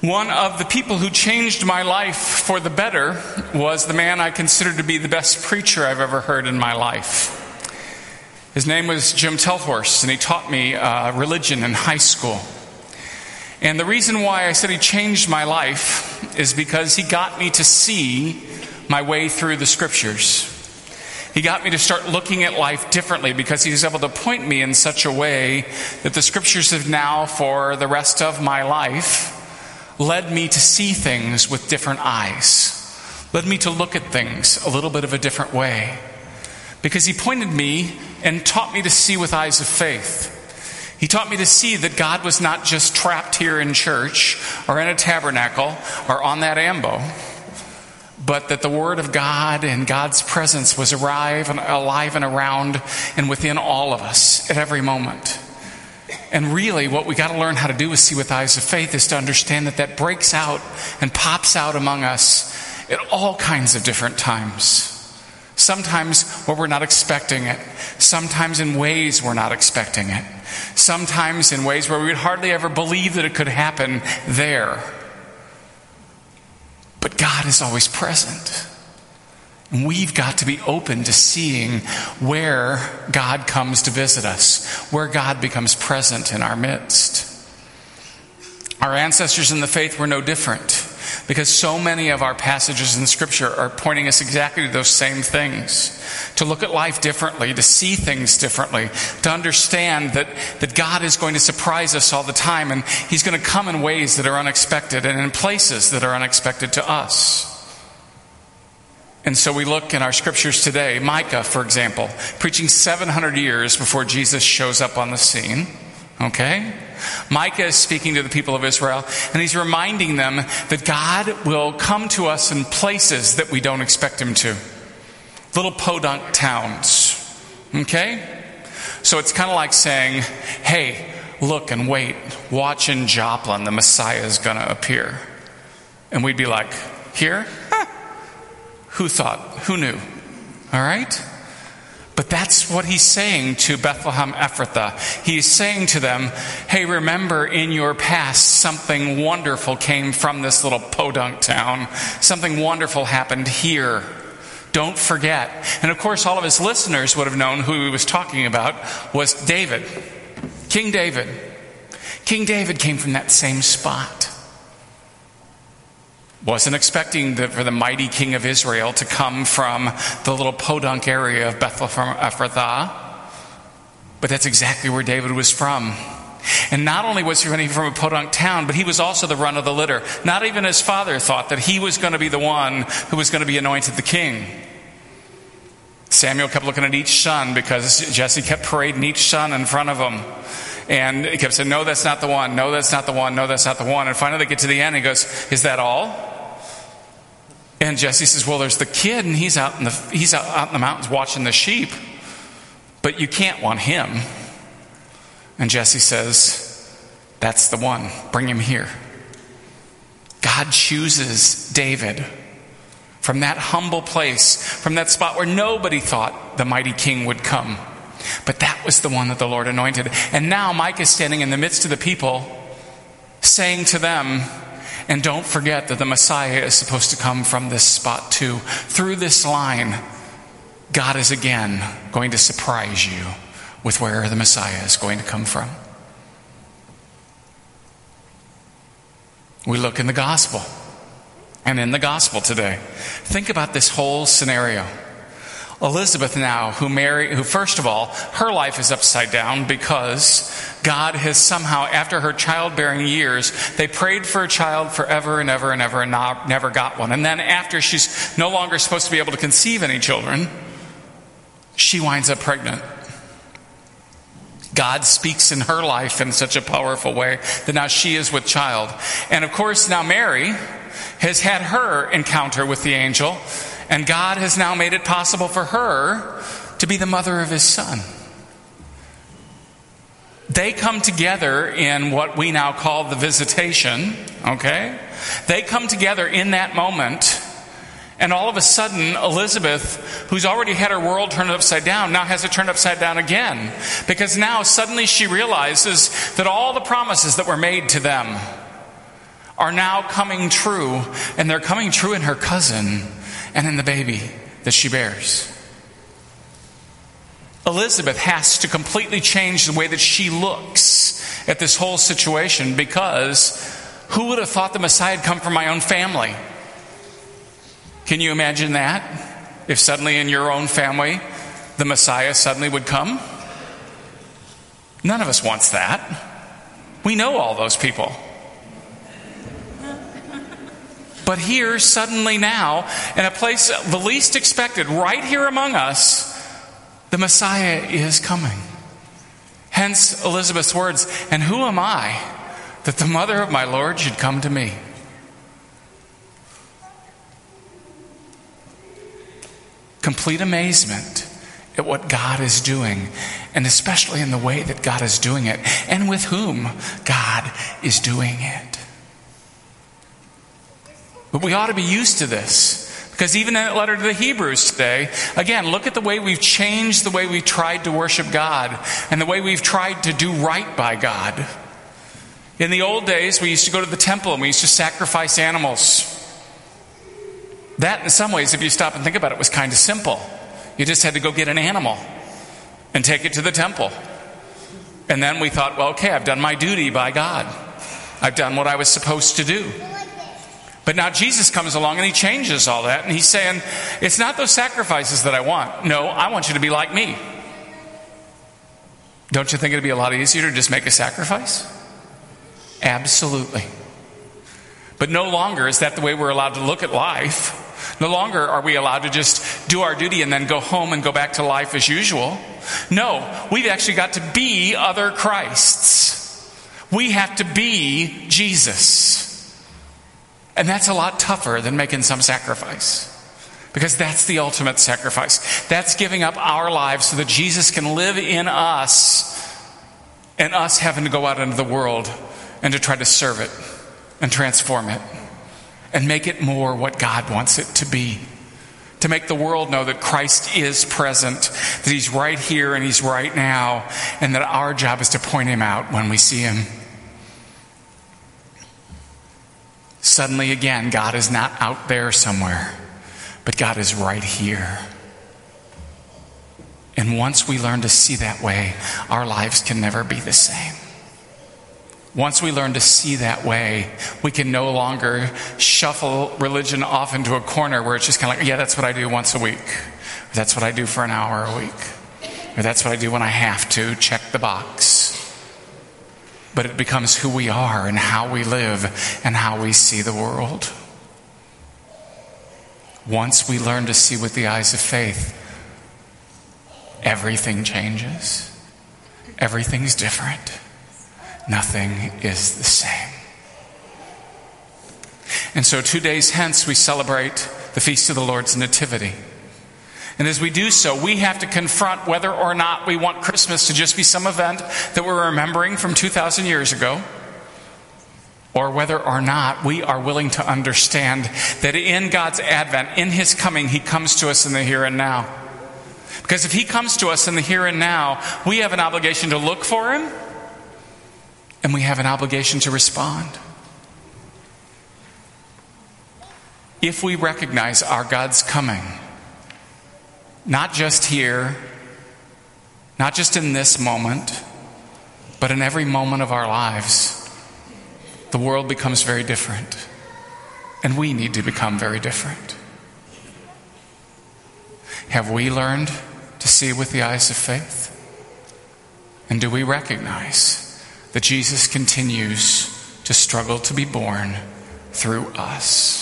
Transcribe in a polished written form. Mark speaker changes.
Speaker 1: One of the people who changed my life for the better was the man I consider to be the best preacher I've ever heard in my life. His name was Jim Telhorst, and he taught me religion in high school. And the reason why I said he changed my life is because he got me to see my way through the scriptures. He got me to start looking at life differently because he was able to point me in such a way that the scriptures have now, for the rest of my life, led me to see things with different eyes. Led me to look at things a little bit of a different way. Because he pointed me and taught me to see with eyes of faith. He taught me to see that God was not just trapped here in church or in a tabernacle or on that ambo, but that the Word of God and God's presence was alive and around and within all of us at every moment. And really, what we got to learn how to do is see with eyes of faith, is to understand that breaks out and pops out among us at all kinds of different times. Sometimes where we're not expecting it. Sometimes in ways we're not expecting it. Sometimes in ways where we would hardly ever believe that it could happen there. But God is always present. And we've got to be open to seeing where God comes to visit us, where God becomes present in our midst. Our ancestors in the faith were no different, because so many of our passages in Scripture are pointing us exactly to those same things. To look at life differently, to see things differently, to understand that God is going to surprise us all the time, and He's going to come in ways that are unexpected and in places that are unexpected to us. And so we look in our scriptures today, Micah, for example, preaching 700 years before Jesus shows up on the scene. Okay? Micah is speaking to the people of Israel, and he's reminding them that God will come to us in places that we don't expect Him to. Little podunk towns. Okay? So it's kind of like saying, hey, look and wait, watch in Joplin, the Messiah is going to appear. And we'd be like, here? Who thought? Who knew? All right? But that's what he's saying to Bethlehem Ephrathah. He's saying to them, hey, remember in your past something wonderful came from this little podunk town. Something wonderful happened here. Don't forget. And of course, all of his listeners would have known who he was talking about was David. King David. King David came from that same spot. Wasn't expecting for the mighty king of Israel to come from the little podunk area of Bethlehem Ephrathah. But that's exactly where David was from. And not only was he from a podunk town, but he was also the run of the litter. Not even his father thought that he was going to be the one who was going to be anointed the king. Samuel kept looking at each son because Jesse kept parading each son in front of him. And he kept saying, no, that's not the one. No, that's not the one. No, that's not the one. And finally they get to the end and he goes, is that all? And Jesse says, well, there's the kid, and he's out in the mountains watching the sheep. But you can't want him. And Jesse says, that's the one. Bring him here. God chooses David from that humble place, from that spot where nobody thought the mighty king would come. But that was the one that the Lord anointed. And now Micah is standing in the midst of the people, saying to them, and don't forget that the Messiah is supposed to come from this spot too. Through this line, God is again going to surprise you with where the Messiah is going to come from. We look in the gospel. And in the gospel today, think about this whole scenario. Elizabeth now, who first of all, her life is upside down because God has somehow, after her childbearing years, they prayed for a child forever and ever and ever and never got one. And then after she's no longer supposed to be able to conceive any children, she winds up pregnant. God speaks in her life in such a powerful way that now she is with child. And of course now Mary has had her encounter with the angel, and God has now made it possible for her to be the mother of His Son. They come together in what we now call the visitation, okay? They come together in that moment, and all of a sudden, Elizabeth, who's already had her world turned upside down, now has it turned upside down again. Because now suddenly she realizes that all the promises that were made to them, are now coming true, and they're coming true in her cousin and in the baby that she bears. Elizabeth has to completely change the way that she looks at this whole situation, because who would have thought the Messiah had come from my own family? Can you imagine that? If suddenly in your own family, the Messiah suddenly would come? None of us wants that. We know all those people. But here, suddenly now, in a place the least expected, right here among us, the Messiah is coming. Hence Elizabeth's words, "And who am I that the mother of my Lord should come to me?" Complete amazement at what God is doing, and especially in the way that God is doing it, and with whom God is doing it. But we ought to be used to this, because even in that letter to the Hebrews today, again, look at the way we've changed the way we tried to worship God and the way we've tried to do right by God. In the old days, we used to go to the temple and we used to sacrifice animals. That, in some ways, if you stop and think about it, was kind of simple. You just had to go get an animal and take it to the temple. And then we thought, well, okay, I've done my duty by God. I've done what I was supposed to do. But now Jesus comes along and he changes all that. And he's saying, it's not those sacrifices that I want. No, I want you to be like me. Don't you think it'd be a lot easier to just make a sacrifice? Absolutely. But no longer is that the way we're allowed to look at life. No longer are we allowed to just do our duty and then go home and go back to life as usual. No, we've actually got to be other Christs. We have to be Jesus. And that's a lot tougher than making some sacrifice. Because that's the ultimate sacrifice. That's giving up our lives so that Jesus can live in us, and us having to go out into the world and to try to serve it and transform it and make it more what God wants it to be. To make the world know that Christ is present, that he's right here and he's right now, and that our job is to point him out when we see him. Suddenly again, God is not out there somewhere, but God is right here. And once we learn to see that way, our lives can never be the same. Once we learn to see that way, we can no longer shuffle religion off into a corner where it's just kind of like, yeah, that's what I do once a week. Or that's what I do for an hour a week. Or that's what I do when I have to check the box. But it becomes who we are and how we live and how we see the world. Once we learn to see with the eyes of faith, everything changes. Everything's different. Nothing is the same. And so 2 days hence we celebrate the Feast of the Lord's Nativity. And as we do so, we have to confront whether or not we want Christmas to just be some event that we're remembering from 2,000 years ago, or whether or not we are willing to understand that in God's advent, in his coming, he comes to us in the here and now. Because if he comes to us in the here and now, we have an obligation to look for him, and we have an obligation to respond. If we recognize our God's coming, not just here, not just in this moment, but in every moment of our lives, the world becomes very different. And we need to become very different. Have we learned to see with the eyes of faith? And do we recognize that Jesus continues to struggle to be born through us?